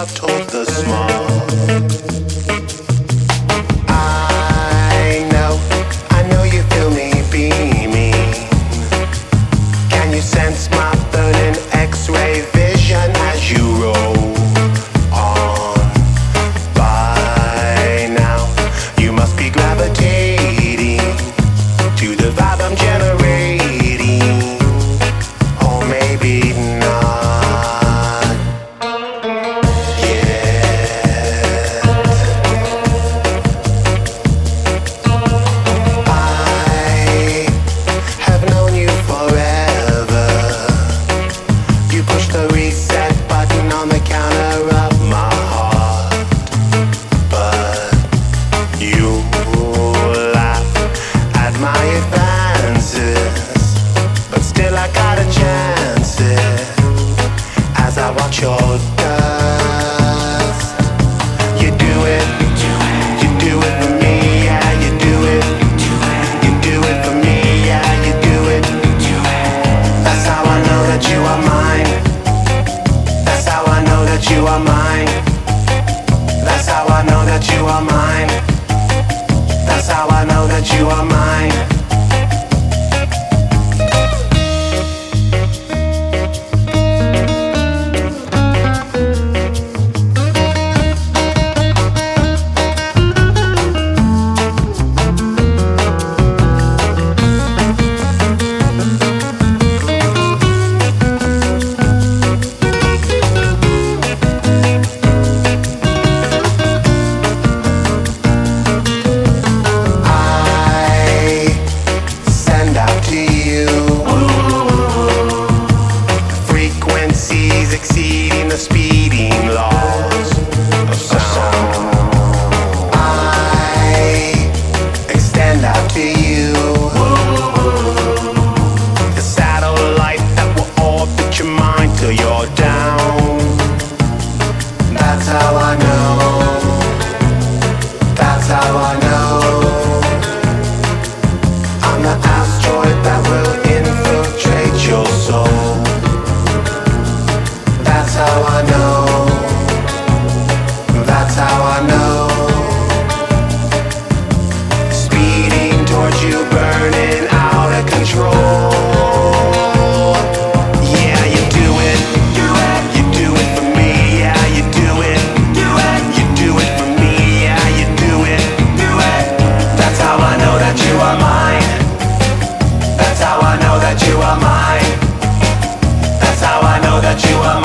I've told the small. I know you feel me beaming. Can you sense my burning X-ray vision as you roll on by now? You must be gravitating to the vibe I'm generating, or maybe not yet. I have known you forever. You push the reset button on the counter of my heart, but you laugh at my advances, but still I got a chance as I watch your dust. You do it for me, yeah, you do it for me, yeah, you do it. That's how I know that you are mine. That's how I know that you are mine. That's how I know that you are mine. That's how I know that you are mine. Exceeding the speeding laws of sound. I extend out to you the satellite that will orbit your mind till you're down. That's how I know. That's how I know. I'm the asteroid that will infiltrate your soul. That's how I know. That's how I know. Speeding towards you, burning out of control. Yeah, you do it. You do it for me. Yeah, you do it. You do it for me. Yeah, you do it. That's how I know that you are mine. That's how I know that you are mine. That's how I know that you are mine.